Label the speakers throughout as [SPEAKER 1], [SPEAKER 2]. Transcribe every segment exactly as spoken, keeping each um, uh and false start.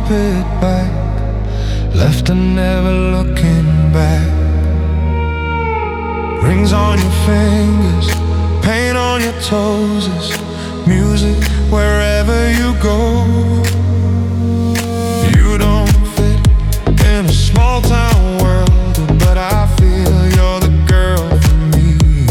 [SPEAKER 1] carpet bag, left and never looking back. Rings on your fingers, paint on your toes, it's music wherever you go. You don't fit in a small town world, but I feel you're the girl for me.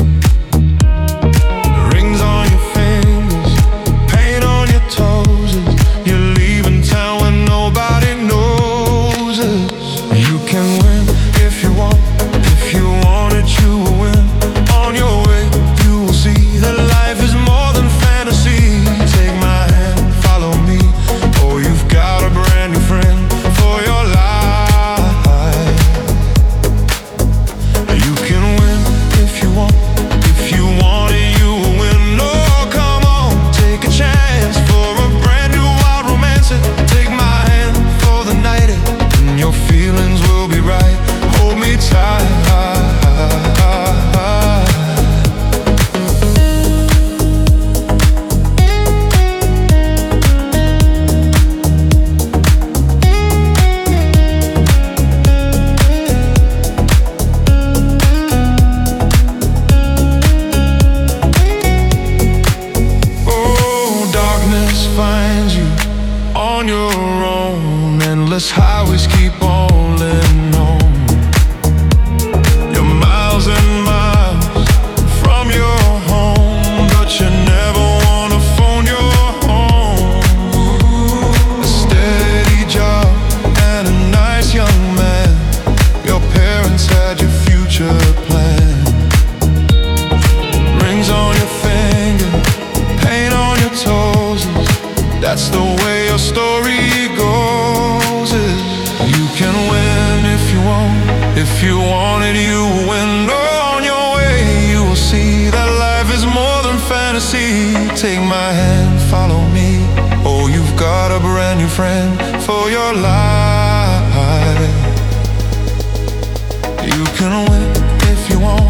[SPEAKER 1] Rings on your fingers, paint on your toes, you're leaving town when nobody knows it. You can win if you want, if you want it, you will win. On your way, you will see that life is more than fantasy. Take my hand, follow me. Oh, you've got a brand new friend for your life. You can win if you want, if you want it, you will win. Oh, come on, take a chance for a brand new wild romance. Take my hand for the night, and your feelings will be right. Hold me tight. Finds you on your own, endless highways keep on leading on. You're miles and miles from your home, but you never wanna phone your home. A steady job and a nice young man, your parents had your future planned. Rings on your finger, paint on your toes, that's the way your story goes. You can win if you want, if you want it, you will win. On your way, you will see that life is more than fantasy. Take my hand, follow me. Oh, you've got a brand new friend for your life. You can win if you want.